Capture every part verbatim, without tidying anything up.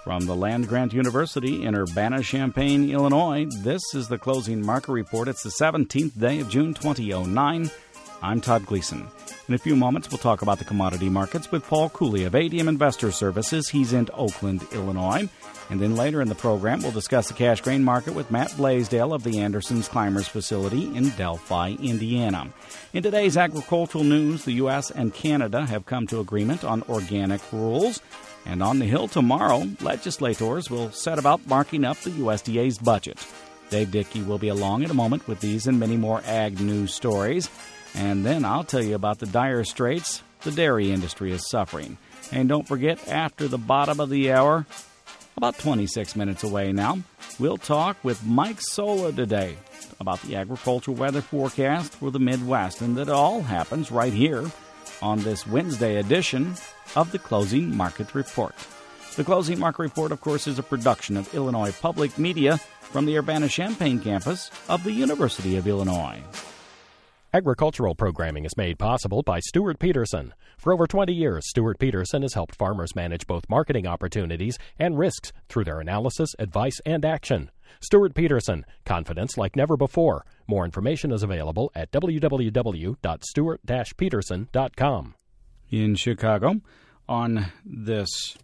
From the land-grant university in Urbana-Champaign, Illinois, this is the Closing Market Report. It's the seventeenth day of June twenty oh nine. I'm Todd Gleason. In a few moments, we'll talk about the commodity markets with Paul Cooley of A D M Investor Services. He's in Oakland, Illinois. And then later in the program, we'll discuss the cash grain market with Matt Blaisdell of the Anderson's Climbers facility in Delphi, Indiana. In today's agricultural news, the U S and Canada have come to agreement on organic rules. And on the Hill tomorrow, legislators will set about marking up the U S D A's budget. Dave Dickey will be along in a moment with these and many more ag news stories. And then I'll tell you about the dire straits the dairy industry is suffering. And don't forget, after the bottom of the hour, about twenty-six minutes away now, we'll talk with Mike Sola today about the agricultural weather forecast for the Midwest. And that all happens right here on this Wednesday edition of the Closing Market Report. The Closing Market Report, of course, is a production of Illinois Public Media from the Urbana-Champaign campus of the University of Illinois. Agricultural programming is made possible by Stuart Peterson. For over twenty years, Stuart Peterson has helped farmers manage both marketing opportunities and risks through their analysis, advice, and action. Stuart Peterson, confidence like never before. More information is available at w w w dot stuart dash peterson dot com. In Chicago, on this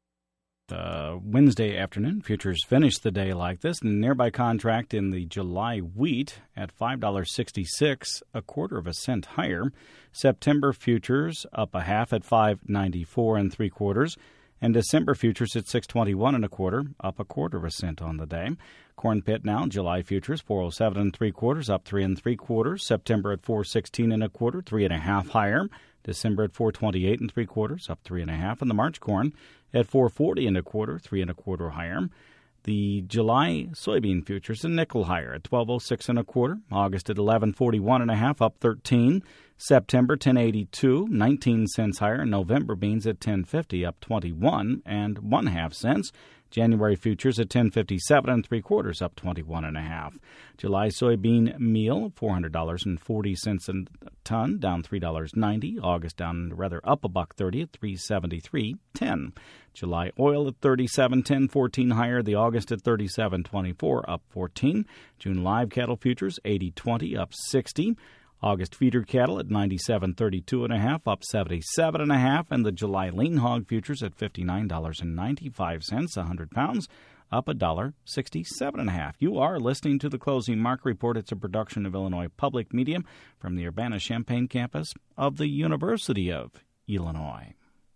uh, Wednesday afternoon, futures finished the day like this. And nearby contract in the July wheat at five dollars and sixty-six cents, a quarter of a cent higher. September futures up a half at five ninety-four and three quarters. And December futures at six twenty-one and a quarter, up a quarter of a cent on the day. Corn pit now, July futures four oh seven and three quarters, up three and three quarters. September at four sixteen and a quarter, three and a half higher. December at four twenty-eight and three quarters, up three and a half. And the March corn at four forty and a quarter, three and a quarter higher. The July soybean futures a nickel higher at twelve oh six and a quarter. August at eleven forty-one and a half, up thirteen. September ten eighty-two, nineteen cents higher. November beans at ten fifty, up twenty-one and one half cents. January futures at ten fifty-seven and three quarters, up twenty-one and a half. July soybean meal four hundred dollars and forty cents a ton, down three dollars and ninety cents. August down rather up a buck thirty at three seventy-three ten. July oil at thirty-seven ten, fourteen higher. The August at thirty-seven twenty-four, up fourteen. June live cattle futures eighty twenty, up sixty. August feeder cattle at ninety-seven thirty-two and a half, up seventy-seven and a half, and the July lean hog futures at fifty-nine dollars and ninety-five cents a hundred pounds, up a dollar sixty-seven and a half. You are listening to the Closing Market Report. It's a production of Illinois Public Media from the Urbana-Champaign campus of the University of Illinois.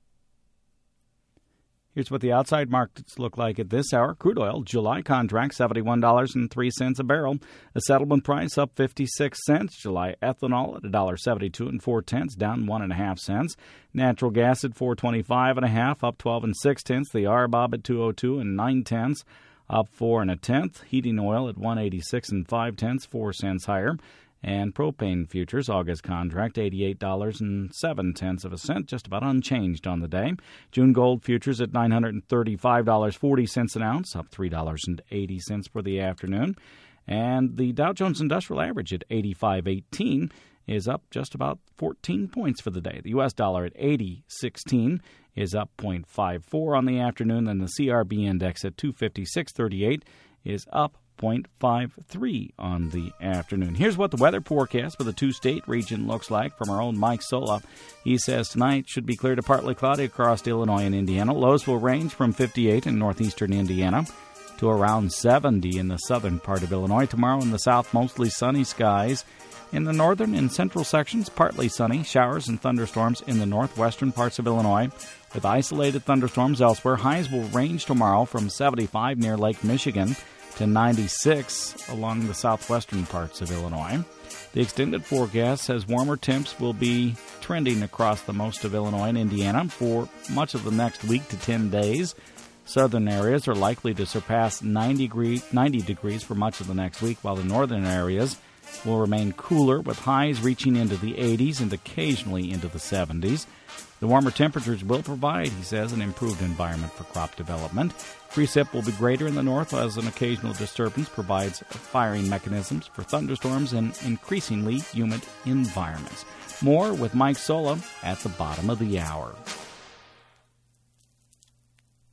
Here's what the outside markets look like at this hour. Crude oil, July contract, seventy-one dollars and three cents a barrel. The settlement price up fifty-six cents. July ethanol at one dollar seventy-two and four tenths, down one and a half cents. Natural gas at four twenty-five and a half, up twelve and six tenths. The R B O B at two oh two and nine tenths, up four and a tenth. Heating oil at one eighty-six and five tenths, four cents higher. And propane futures, August contract, eighty-eight dollars and seven tenths of a cent, just about unchanged on the day. June gold futures at nine hundred thirty-five dollars and forty cents an ounce, up three dollars and eighty cents for the afternoon. And the Dow Jones Industrial Average at eighty-five eighteen is up just about fourteen points for the day. The U S dollar at eighty sixteen is up zero point five four on the afternoon, and the C R B index at two fifty-six thirty-eight is up zero point five three on the afternoon. Here's what the weather forecast for the two-state region looks like from our own Mike Sola. He says tonight should be clear to partly cloudy across Illinois and Indiana. Lows will range from fifty-eight in northeastern Indiana to around seventy in the southern part of Illinois. Tomorrow in the south, mostly sunny skies. In the northern and central sections, partly sunny, showers and thunderstorms in the northwestern parts of Illinois, with isolated thunderstorms elsewhere. Highs will range tomorrow from seventy-five near Lake Michigan to ninety-six along the southwestern parts of Illinois. The extended forecast says warmer temps will be trending across the most of Illinois and Indiana for much of the next week to ten days. Southern areas are likely to surpass ninety degrees for much of the next week, while the northern areas will remain cooler with highs reaching into the eighties and occasionally into the seventies. The warmer temperatures will provide, he says, an improved environment for crop development. Precip will be greater in the north as an occasional disturbance provides firing mechanisms for thunderstorms in increasingly humid environments. More with Mike Sola at the bottom of the hour.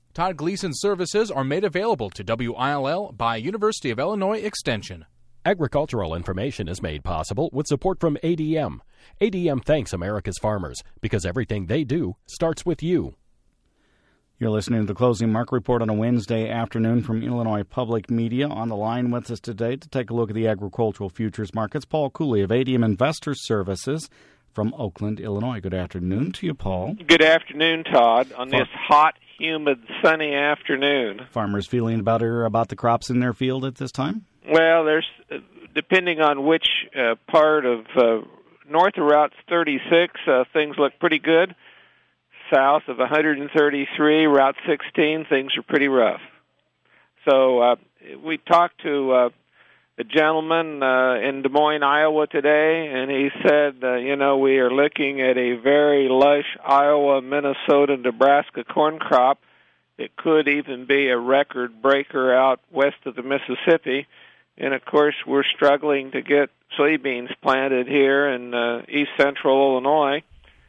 Todd Gleason services are made available to W I L L by University of Illinois Extension. Agricultural information is made possible with support from A D M. A D M thanks America's farmers because everything they do starts with you. You're listening to the Closing Market Report on a Wednesday afternoon from Illinois Public Media. On the line with us today to take a look at the agricultural futures markets, Paul Cooley of A D M Investor Services from Oakland, Illinois. Good afternoon to you, Paul. Good afternoon, Todd, on this hot, humid, sunny afternoon. Farmers feeling better about the crops in their field at this time? Well, there's uh, depending on which uh, part of uh, north of Route thirty-six, uh, things look pretty good. South of one thirty-three, Route sixteen, things are pretty rough. So uh, we talked to uh, a gentleman uh, in Des Moines, Iowa today, and he said, uh, you know, we are looking at a very lush Iowa, Minnesota, Nebraska corn crop. It could even be a record breaker out west of the Mississippi. And, of course, we're struggling to get soybeans planted here in uh, east central Illinois.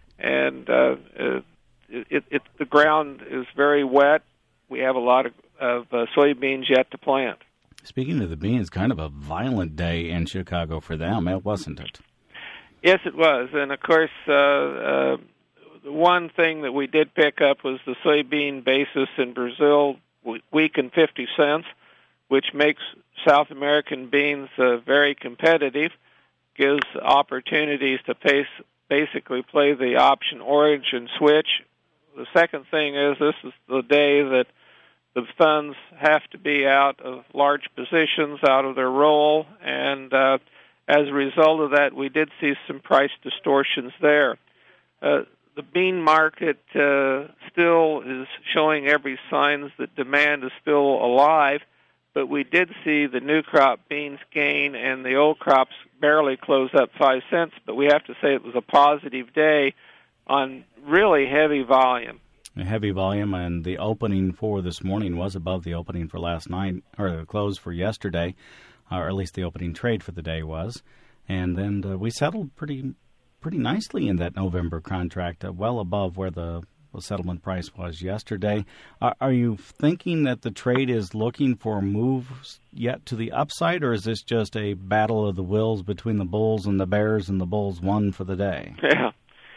And uh, uh, it, it, the ground is very wet. We have a lot of, of uh, soybeans yet to plant. Speaking of the beans, kind of a violent day in Chicago for them, wasn't it? Yes, it was. And, of course, uh, uh, the one thing that we did pick up was the soybean basis in Brazil weakened fifty cents, which makes South American beans uh, very competitive, gives opportunities to face, basically play the option orange and switch. The second thing is this is the day that the funds have to be out of large positions, out of their roll, and uh, as a result of that, we did see some price distortions there. Uh, the bean market uh, still is showing every signs that demand is still alive, but we did see the new crop beans gain and the old crops barely close up five cents, but we have to say it was a positive day on really heavy volume. A heavy volume, and the opening for this morning was above the opening for last night, or the close for yesterday, or at least the opening trade for the day was. And then uh, we settled pretty pretty nicely in that November contract, uh, well above where the settlement price was yesterday. Are, are you thinking that the trade is looking for moves yet to the upside, or is this just a battle of the wills between the bulls and the bears, and the bulls won for the day? Yeah.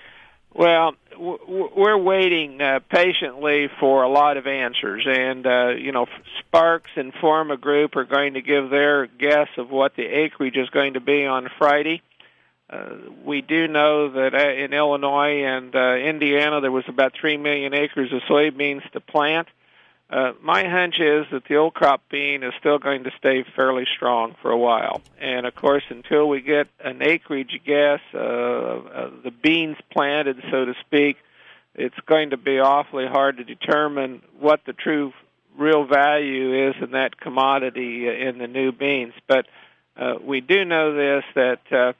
Well, we're waiting uh, patiently for a lot of answers, and, uh, you know, Sparks and Pharma Group are going to give their guess of what the acreage is going to be on Friday. Uh, we do know that uh, in Illinois and uh, Indiana there was about three million acres of soybeans to plant. Uh, my hunch is that the old crop bean is still going to stay fairly strong for a while. And, of course, until we get an acreage guess, uh, uh, the beans planted, so to speak, it's going to be awfully hard to determine what the true real value is in that commodity in the new beans. But uh, we do know this, that uh,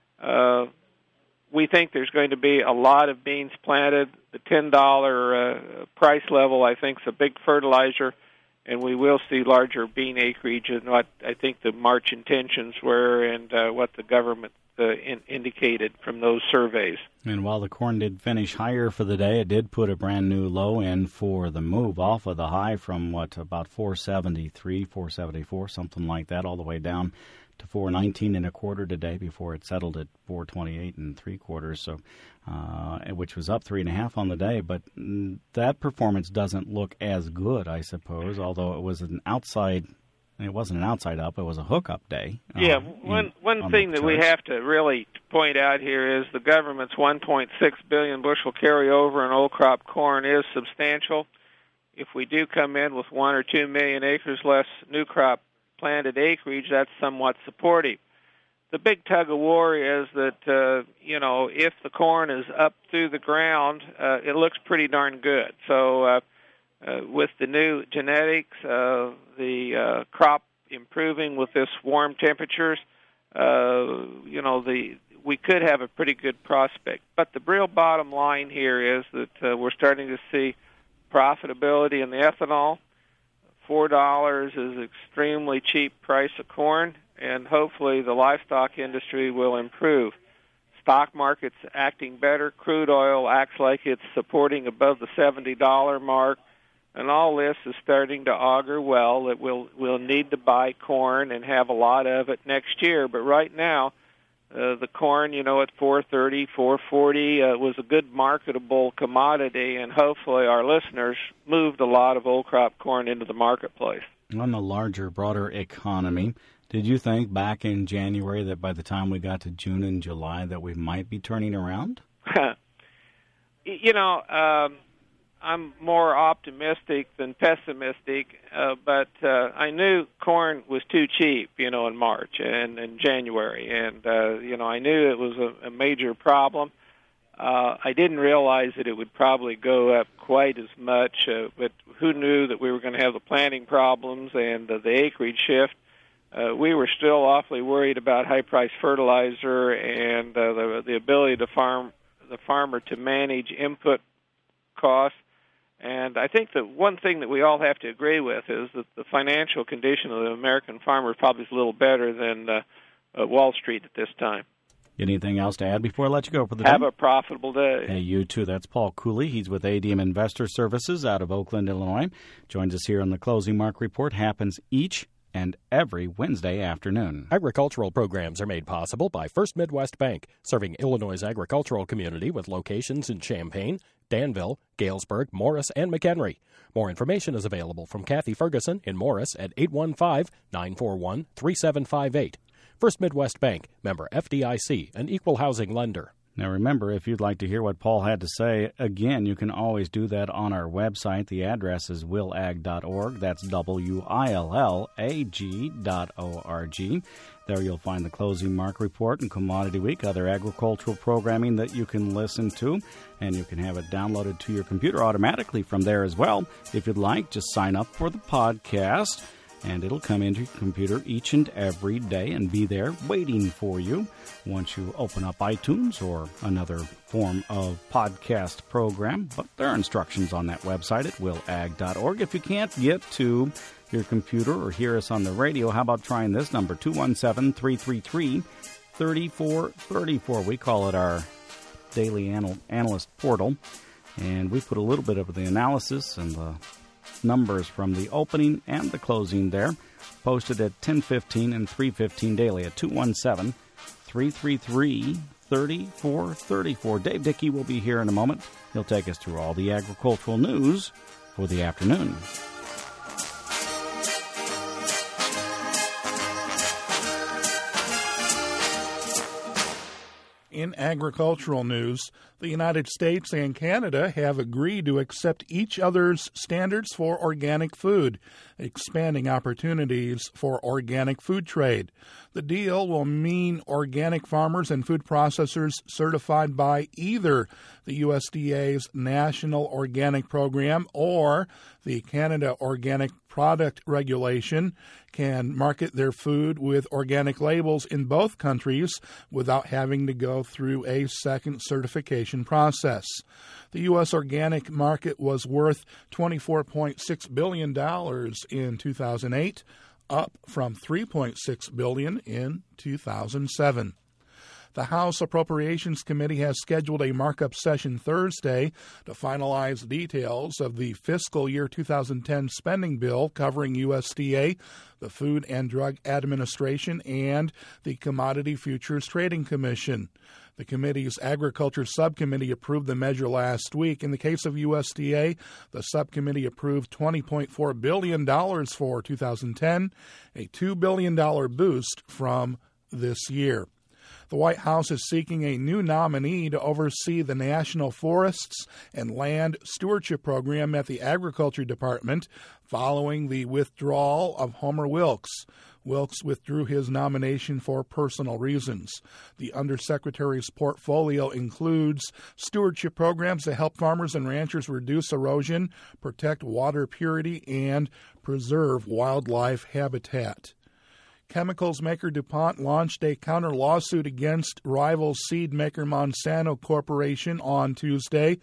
uh, we think there's going to be a lot of beans planted. The ten dollars uh, price level, I think, is a big fertilizer, and we will see larger bean acreage than what I think the March intentions were and uh, what the government uh, in- indicated from those surveys. And while the corn did finish higher for the day, it did put a brand new low in for the move off of the high from, what, about four seventy-three, four seventy-four, something like that, all the way down to four nineteen and a quarter today before it settled at four twenty-eight and three quarters, so uh, which was up three and a half on the day. But that performance doesn't look as good, I suppose, although it was an outside. It wasn't an outside up; it was a hookup day. Yeah, uh, one in, one on thing that we have to really point out here is the government's one point six billion bushel carryover in old crop corn is substantial. If we do come in with one or two million acres less new crop planted acreage, that's somewhat supportive. The big tug of war is that, uh, you know, if the corn is up through the ground, uh, it looks pretty darn good. So uh, uh, with the new genetics, uh, the uh, crop improving with this warm temperatures, uh, you know, the we could have a pretty good prospect. But the real bottom line here is that uh, we're starting to see profitability in the ethanol. Four dollars is extremely cheap price of corn, and hopefully the livestock industry will improve. Stock market's acting better. Crude oil acts like it's supporting above the seventy dollars mark. And all this is starting to augur well that we'll we'll need to buy corn and have a lot of it next year. But right now, uh, the corn, you know, at four thirty, four forty uh, was a good marketable commodity, and hopefully our listeners moved a lot of old crop corn into the marketplace. On the larger, broader economy, did you think back in January that by the time we got to June and July that we might be turning around? you know, um, I'm more optimistic than pessimistic, uh, but uh, I knew corn was too cheap, you know, in March and in January, and uh, you know, I knew it was a, a major problem. Uh, I didn't realize that it would probably go up quite as much, uh, but who knew that we were going to have the planting problems and uh, the acreage shift? Uh, we were still awfully worried about high-priced fertilizer and uh, the, the ability to farm the farmer to manage input costs. And I think that one thing that we all have to agree with is that the financial condition of the American farmer probably is a little better than uh, uh, Wall Street at this time. Anything else to add before I let you go for the day? Have a profitable day. Hey, you too. That's Paul Cooley. He's with A D M Investor Services out of Oakland, Illinois. Joins us here on the Closing Mark Report. Happens each and every Wednesday afternoon. Agricultural programs are made possible by First Midwest Bank, serving Illinois' agricultural community with locations in Champaign, Danville, Galesburg, Morris, and McHenry. More information is available from Kathy Ferguson in Morris at eight one five, nine four one, three seven five eight. First Midwest Bank, member F D I C, an equal housing lender. Now remember, if you'd like to hear what Paul had to say, again, you can always do that on our website. The address is will ag dot org. That's W I L L A G dot O R G. There you'll find the Closing Mark Report and Commodity Week, other agricultural programming that you can listen to, and you can have it downloaded to your computer automatically from there as well. If you'd like, just sign up for the podcast, and it'll come into your computer each and every day and be there waiting for you once you open up iTunes or another form of podcast program. But there are instructions on that website at will ag dot org. If you can't get to your computer or hear us on the radio, how about trying this number, two one seven, three three three, three four three four. We call it our daily anal- analyst portal, and we put a little bit of the analysis and the numbers from the opening and the closing there, posted at ten fifteen and three fifteen daily at two one seven, three three three, three four three four. Dave Dickey will be here in a moment. He'll take us through all the agricultural news for the afternoon. In agricultural news, the United States and Canada have agreed to accept each other's standards for organic food, expanding opportunities for organic food trade. The deal will mean organic farmers and food processors certified by either the U S D A's National Organic Program or the Canada Organic Product Regulation can market their food with organic labels in both countries without having to go through a second certification process. The U S organic market was worth twenty-four point six billion dollars in two thousand eight, up from three point six billion dollars in two thousand seven. The House Appropriations Committee has scheduled a markup session Thursday to finalize details of the fiscal year two thousand ten spending bill covering U S D A, the Food and Drug Administration, and the Commodity Futures Trading Commission. The committee's Agriculture Subcommittee approved the measure last week. In the case of U S D A, the subcommittee approved twenty point four billion dollars for two thousand ten, a two billion dollars boost from this year. The White House is seeking a new nominee to oversee the National Forests and Land Stewardship Program at the Agriculture Department following the withdrawal of Homer Wilkes. Wilkes withdrew his nomination for personal reasons. The Undersecretary's portfolio includes stewardship programs to help farmers and ranchers reduce erosion, protect water purity, and preserve wildlife habitat. Chemicals maker DuPont launched a counter-lawsuit against rival seed maker Monsanto Corporation on Tuesday.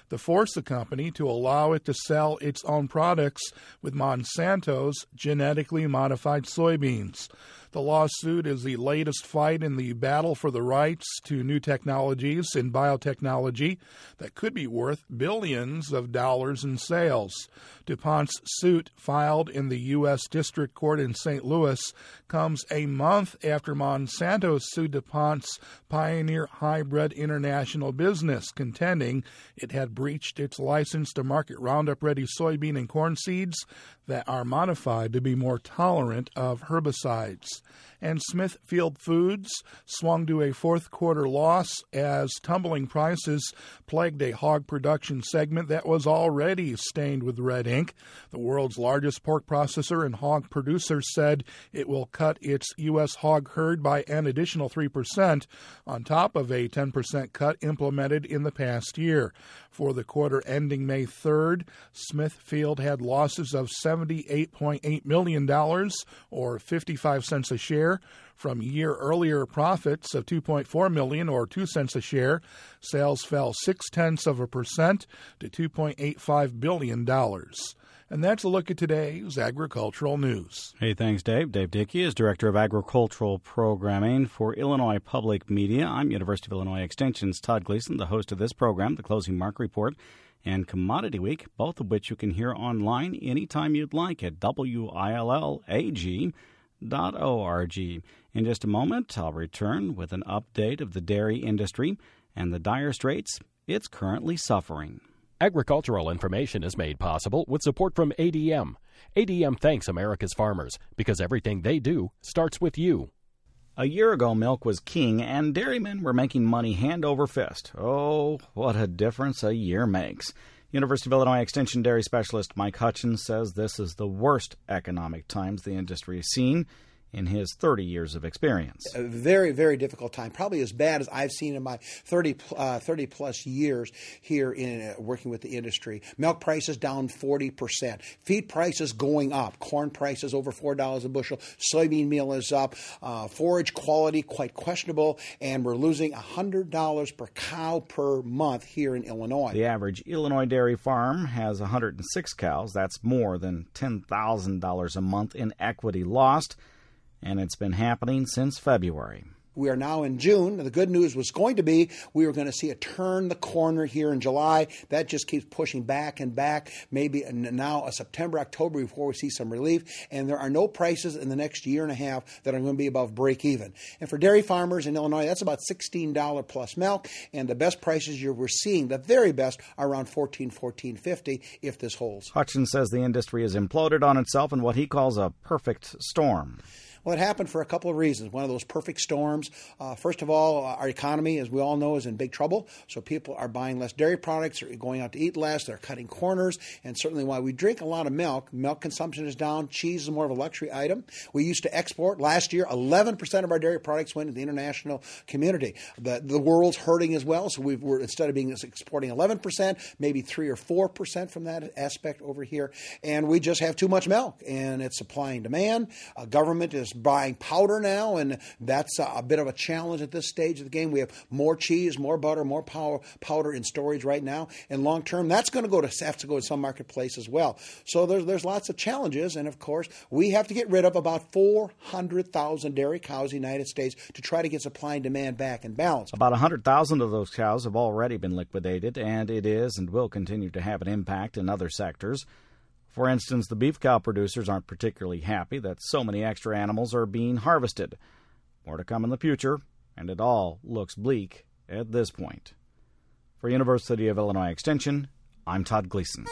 to force the company to allow it to sell its own products with Monsanto's genetically modified soybeans. The lawsuit is the latest fight in the battle for the rights to new technologies in biotechnology that could be worth billions of dollars in sales. DuPont's suit, filed in the U S District Court in Saint Louis, comes a month after Monsanto sued DuPont's Pioneer Hybrid International business, contending it had breached its license to market Roundup Ready soybean and corn seeds that are modified to be more tolerant of herbicides. And Smithfield Foods swung to a fourth quarter loss as tumbling prices plagued a hog production segment that was already stained with red ink. The world's largest pork processor and hog producer said it will cut its U S hog herd by an additional three percent on top of a ten percent cut implemented in the past year. For the quarter ending May third, Smithfield had losses of seventy-eight point eight million dollars or fifty-five cents a share from year earlier profits of two point four million dollars or two cents a share. Sales fell six-tenths of a percent to two point eight five billion dollars. And that's a look at today's agricultural news. Hey, thanks, Dave. Dave Dickey is Director of Agricultural Programming for Illinois Public Media. I'm University of Illinois Extension's Todd Gleason, the host of this program, the Closing Market Report, and Commodity Week, both of which you can hear online anytime you'd like at W I L L A G dot org. In just a moment, I'll return with an update of the dairy industry and the dire straits it's currently suffering. Agricultural information is made possible with support from A D M. A D M thanks America's farmers because everything they do starts with you. A year ago, milk was king, and dairymen were making money hand over fist. Oh, what a difference a year makes. University of Illinois Extension dairy specialist Mike Hutchins says this is the worst economic times the industry has seen in his thirty years of experience. A very, very difficult time, probably as bad as I've seen in my thirty, uh, thirty plus years here in uh, working with the industry. Milk prices down forty percent. Feed prices going up. Corn prices over four dollars a bushel. Soybean meal is up. Uh, forage quality quite questionable. And we're losing one hundred dollars per cow per month here in Illinois. The average Illinois dairy farm has one hundred six cows. That's more than ten thousand dollars a month in equity lost. And it's been happening since February. We are now in June. The good news was going to be we were going to see a turn the corner here in July. That just keeps pushing back and back, maybe now a September, October before we see some relief. And there are no prices in the next year and a half that are going to be above break even. And for dairy farmers in Illinois, that's about sixteen dollars plus milk. And the best prices you're, we're seeing, the very best, are around fourteen dollars, fourteen fifty if this holds. Hutchins says the industry has imploded on itself in what he calls a perfect storm. Well, it happened for a couple of reasons. One of those perfect storms. Uh, first of all, our economy, as we all know, is in big trouble. So people are buying less dairy products, they're going out to eat less, they're cutting corners. And certainly while we drink a lot of milk, milk consumption is down. Cheese is more of a luxury item. We used to export. Last year, eleven percent of our dairy products went to the international community. The, the world's hurting as well. So we've, we're instead of being exporting eleven percent, maybe three or four percent from that aspect over here. And we just have too much milk. And it's supply and demand. Uh, government is buying powder now, and that's a bit of a challenge at this stage of the game. We have more cheese, more butter, more power, powder in storage right now, and long term that's going to go to have to go to some marketplace as well. So there's there's lots of challenges, and of course we have to get rid of about four hundred thousand dairy cows in the United States to try to get supply and demand back in balance. About one hundred thousand of those cows have already been liquidated, and it is and will continue to have an impact in other sectors. For instance, the beef cow producers aren't particularly happy that so many extra animals are being harvested. More to come in the future, and it all looks bleak at this point. For University of Illinois Extension, I'm Todd Gleason.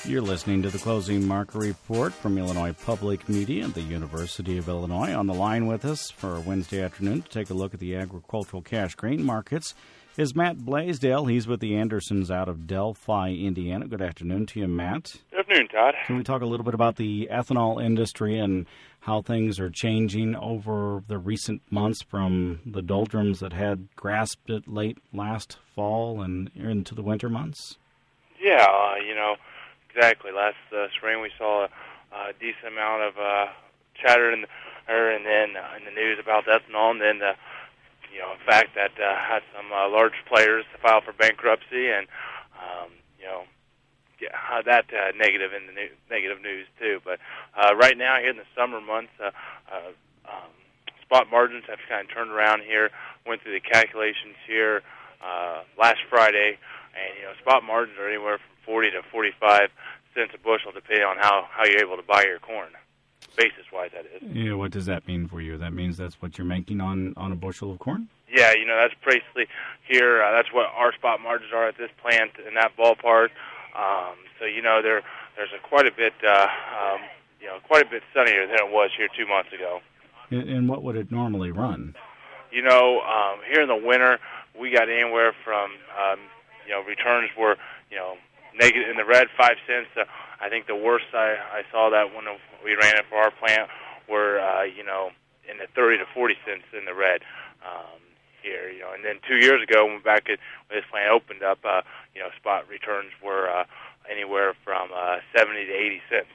You're listening to the Closing Market Report from Illinois Public Media and the University of Illinois. On the line with us for Wednesday afternoon to take a look at the agricultural cash grain markets is Matt Blaisdell. He's with the Andersons out of Delphi, Indiana. Good afternoon to you, Matt. Good afternoon, Todd. Can we talk a little bit about the ethanol industry and how things are changing over the recent months from the doldrums that had grasped it late last fall and into the winter months? Yeah, uh, you know, exactly. Last uh, spring we saw a, a decent amount of uh, chatter in the, er, and then uh, in the news about ethanol, and then the you know, in fact, that uh, had some uh, large players file for bankruptcy, and um, you know, yeah, that uh, negative in the new, negative news too. But uh, right now, here in the summer months, uh, uh, um, spot margins have kind of turned around here. Went through the calculations here uh, last Friday, and you know, spot margins are anywhere from forty to forty-five cents a bushel, depending on how how you're able to buy your corn. Basis-wise, that is. Yeah, what does that mean for you? That means that's what you're making on, on a bushel of corn? Yeah, you know, that's basically here, uh, that's what our spot margins are at this plant in that ballpark. Um, so, you know, there there's a quite a bit, uh, um, you know, quite a bit sunnier than it was here two months ago. And, and what would it normally run? You know, um, here in the winter, we got anywhere from, um, you know, returns were, you know, negative in the red, five cents. Uh, I think the worst I, I saw that when we ran it for our plant were, uh, you know, in the thirty to forty cents in the red um, here. You know, and then two years ago, when back at, when this plant opened up, uh, you know, spot returns were uh, anywhere from uh, seventy to eighty cents.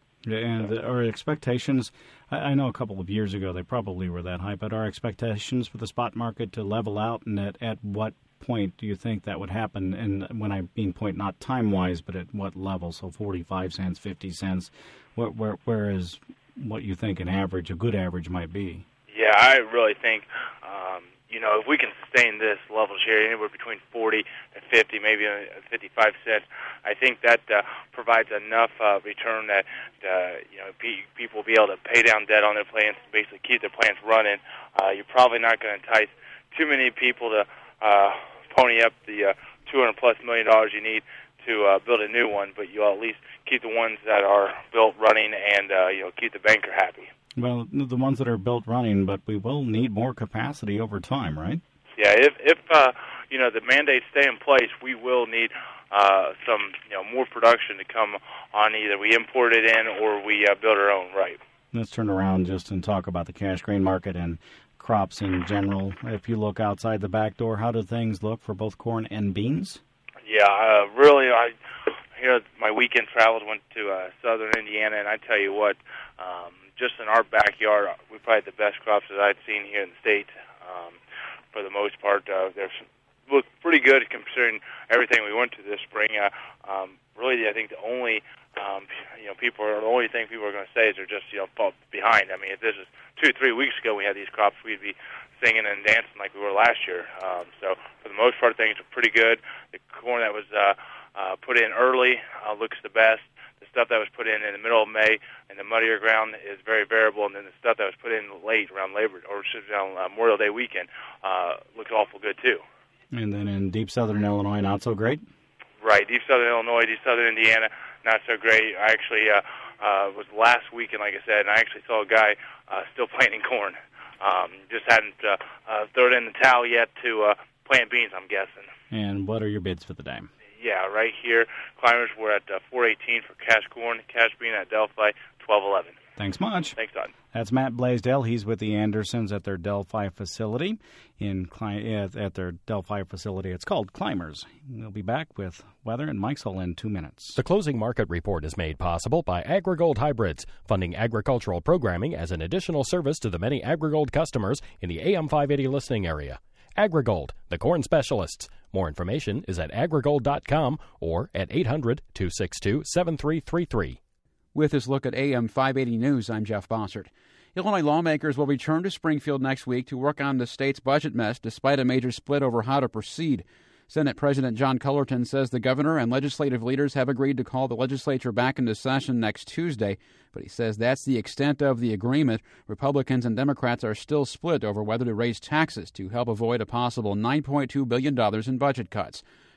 And so, our expectations, I, I know a couple of years ago they probably were that high, but our expectations for the spot market to level out, and at, at what point do you think that would happen? And when I mean point, not time-wise, but at what level? So forty-five cents, fifty cents, where, where, where is what you think an average, a good average might be? Yeah, I really think, um, you know, if we can sustain this level share anywhere between forty and fifty, maybe fifty-five cents, I think that uh, provides enough uh, return that, uh, you know, pe- people will be able to pay down debt on their plants and basically keep their plants running. Uh, you're probably not going to entice too many people to Uh, pony up the uh, two hundred plus million dollars you need to uh, build a new one, but you'll at least keep the ones that are built running and uh, you know, keep the banker happy. Well, the ones that are built running, but we will need more capacity over time, right? Yeah, if if uh, you know, the mandates stay in place, we will need uh, some you know more production to come on. Either we import it in or we uh, build our own. Right. Let's turn around just and talk about the cash grain market and crops in general. If you look outside the back door, how do things look for both corn and beans? Yeah, uh, really, I here my weekend travels went to uh, southern Indiana, and I tell you what, um, just in our backyard, we probably had the best crops that I'd seen here in the state. Um, for the most part, uh, they look pretty good considering everything we went to this spring. Uh, um, really, I think the only Um, you know, people are the only thing people are going to say is they're just, you know, fall behind. I mean, if this is two, three weeks ago we had these crops, we'd be singing and dancing like we were last year. Um, so for the most part, things are pretty good. The corn that was uh, uh, put in early uh, looks the best. The stuff that was put in in the middle of May in the muddier ground is very variable, and then the stuff that was put in late around Labor or around uh, Memorial Day weekend uh, looks awful good too. And then in deep southern Illinois, not so great? Right, deep southern Illinois, deep southern Indiana, not so great. I actually uh, uh, was last weekend, like I said, and I actually saw a guy uh, still planting corn. Um, just hadn't uh, uh, thrown in the towel yet to uh, plant beans, I'm guessing. And what are your bids for the day? Yeah, right here, climbers were at uh, four eighteen for cash corn, cash bean at Delphi, twelve eleven. Thanks much. Thanks, Todd. That's Matt Blaisdell. He's with the Andersons at their Delphi facility. In at their Delphi facility, it's called Climbers. We'll be back with weather and Mike's Hole in two minutes. The closing market report is made possible by AgriGold Hybrids, funding agricultural programming as an additional service to the many AgriGold customers in the A M five eighty listening area. AgriGold, the corn specialists. More information is at agrigold dot com or at eight hundred, two six two, seven three three three. With this look at A M five eighty News, I'm Jeff Bossert. Illinois lawmakers will return to Springfield next week to work on the state's budget mess despite a major split over how to proceed. Senate President John Cullerton says the governor and legislative leaders have agreed to call the legislature back into session next Tuesday, but he says that's the extent of the agreement. Republicans and Democrats are still split over whether to raise taxes to help avoid a possible nine point two billion dollars in budget cuts.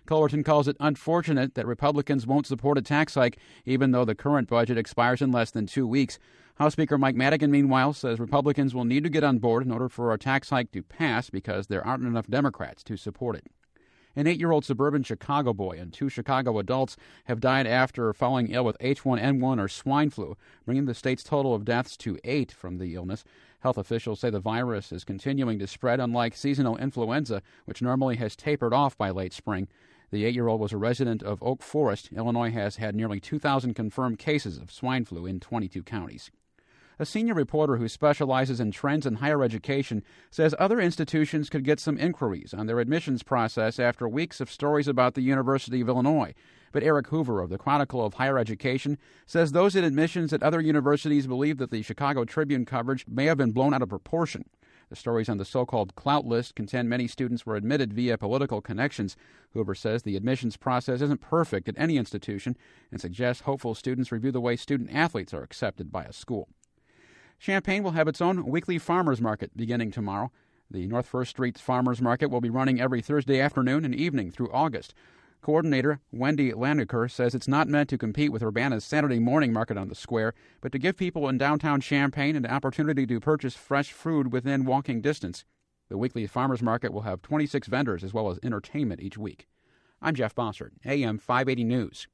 Cullerton calls it unfortunate that Republicans won't support a tax hike, even though the current budget expires in less than two weeks. House Speaker Mike Madigan, meanwhile, says Republicans will need to get on board in order for a tax hike to pass because there aren't enough Democrats to support it. An eight-year-old suburban Chicago boy and two Chicago adults have died after falling ill with H one N one or swine flu, bringing the state's total of deaths to eight from the illness. Health officials say the virus is continuing to spread, unlike seasonal influenza, which normally has tapered off by late spring. The eight-year-old was a resident of Oak Forest. Illinois has had nearly two thousand confirmed cases of swine flu in twenty-two counties. A senior reporter who specializes in trends in higher education says other institutions could get some inquiries on their admissions process after weeks of stories about the University of Illinois. But Eric Hoover of the Chronicle of Higher Education says those in admissions at other universities believe that the Chicago Tribune coverage may have been blown out of proportion. The stories on the so-called clout list contend many students were admitted via political connections. Hoover says the admissions process isn't perfect at any institution and suggests hopeful students review the way student-athletes are accepted by a school. Champaign will have its own weekly farmers market beginning tomorrow. The North First Street Farmers Market will be running every Thursday afternoon and evening through August. Coordinator Wendy Landeker says it's not meant to compete with Urbana's Saturday morning market on the square, but to give people in downtown Champaign an opportunity to purchase fresh food within walking distance. The weekly farmers market will have twenty-six vendors as well as entertainment each week. I'm Jeff Bossert, A M five eighty News.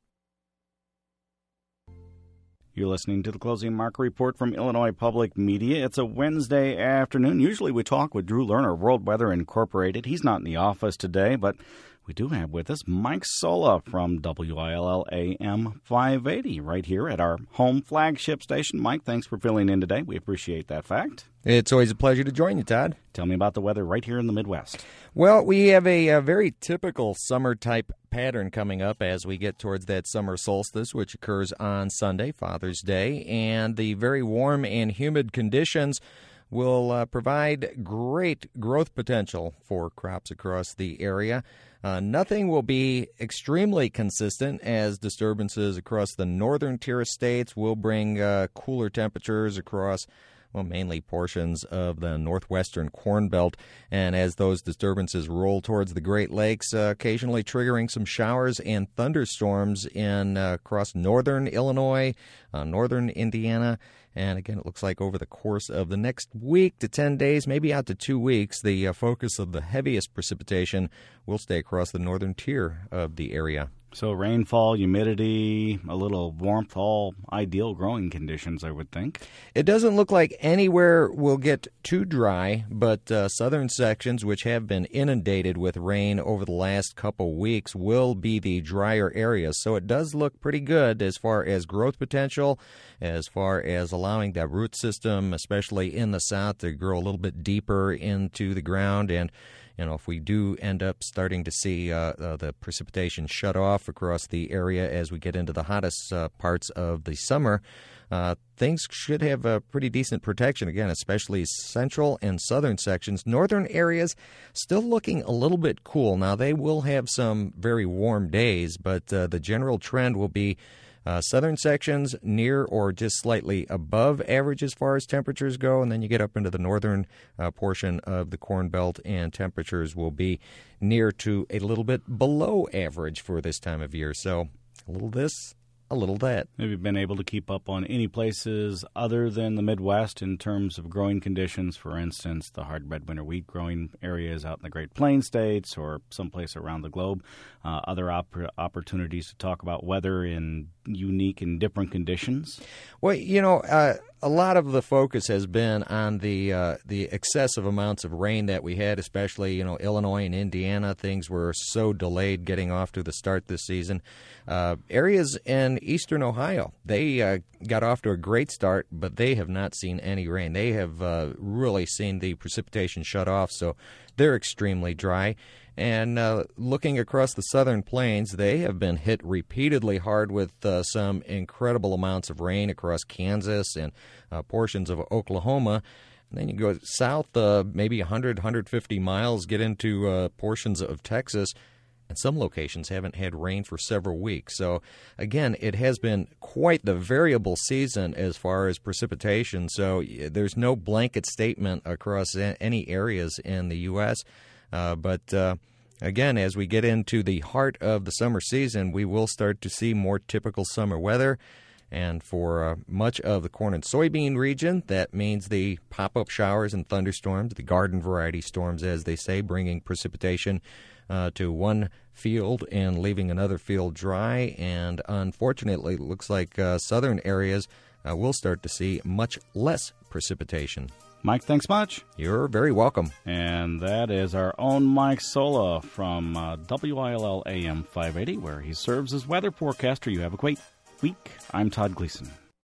You're listening to the Closing Market Report from Illinois Public Media. It's a Wednesday afternoon. Usually we talk with Drew Lerner, World Weather Incorporated. He's not in the office today, but we do have with us Mike Sola from W I L L A M five eighty right here at our home flagship station. Mike, thanks for filling in today. We appreciate that fact. It's always a pleasure to join you, Todd. Tell me about the weather right here in the Midwest. Well, we have a, a very typical summer-type pattern coming up as we get towards that summer solstice, which occurs on Sunday, Father's Day, and the very warm and humid conditions will uh, provide great growth potential for crops across the area. Uh, nothing will be extremely consistent as disturbances across the northern tier of states will bring uh, cooler temperatures across well, mainly portions of the northwestern Corn Belt. And as those disturbances roll towards the Great Lakes, uh, occasionally triggering some showers and thunderstorms in uh, across northern Illinois, uh, northern Indiana. And again, it looks like over the course of the next week to ten days, maybe out to two weeks, the uh, focus of the heaviest precipitation will stay across the northern tier of the area. So rainfall, humidity, a little warmth, all ideal growing conditions, I would think. It doesn't look like anywhere will get too dry, but uh, southern sections, which have been inundated with rain over the last couple weeks, will be the drier areas. So it does look pretty good as far as growth potential, as far as allowing that root system, especially in the south, to grow a little bit deeper into the ground. And You know, if we do end up starting to see uh, uh, the precipitation shut off across the area as we get into the hottest uh, parts of the summer, uh, things should have a pretty decent protection, again, especially central and southern sections. Northern areas still looking a little bit cool. Now, they will have some very warm days, but uh, the general trend will be Uh, southern sections near or just slightly above average as far as temperatures go, and then you get up into the northern uh, portion of the Corn Belt, and temperatures will be near to a little bit below average for this time of year. So a little this, a little that. Have you been able to keep up on any places other than the Midwest in terms of growing conditions? For instance, the hard red winter wheat growing areas out in the Great Plains states or someplace around the globe. Uh, other op- opportunities to talk about weather in unique and different conditions? Well, you know, uh, a lot of the focus has been on the uh, the excessive amounts of rain that we had, especially, you know, Illinois and Indiana. Things were so delayed getting off to the start this season. Uh, areas in eastern Ohio, they uh, got off to a great start, but they have not seen any rain. They have uh, really seen the precipitation shut off, so they're extremely dry. And uh, looking across the southern plains, they have been hit repeatedly hard with uh, some incredible amounts of rain across Kansas and uh, portions of Oklahoma. And then you go south, uh, maybe one hundred, one hundred fifty miles, get into uh, portions of Texas, and some locations haven't had rain for several weeks. So, again, it has been quite the variable season as far as precipitation. So there's no blanket statement across any areas in the U S, uh, but... Uh, again, as we get into the heart of the summer season, we will start to see more typical summer weather. And for uh, much of the corn and soybean region, that means the pop-up showers and thunderstorms, the garden variety storms, as they say, bringing precipitation uh, to one field and leaving another field dry. And unfortunately, it looks like uh, southern areas uh, will start to see much less precipitation. Mike, thanks much. You're very welcome. And that is our own Mike Sola from uh, W I L L A M five eighty, where he serves as weather forecaster. You have a great week. I'm Todd Gleason.